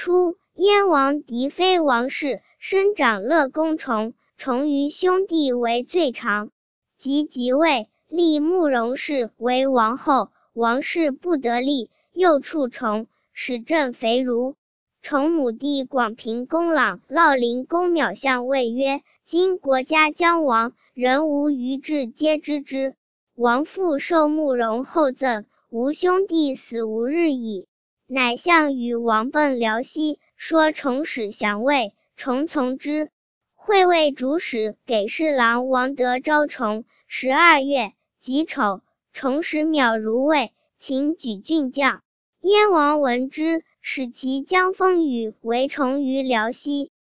初，燕王嫡妃王氏生长乐宫崇，崇于兄弟为最长。即位，立慕容氏为王后，王氏不得力，又处崇，使政肥儒。崇母弟广平公朗、乐陵公邈相谓曰：今国家将亡，人无余志皆知之。王父受慕容后赠，吾兄弟死无日矣。乃相与王奔辽西，说崇使降魏，崇从之。会尉主使给侍郎王德招崇。12月，己丑，崇使邈如魏，请举郡将。燕王闻之，使其将封羽为崇于辽西。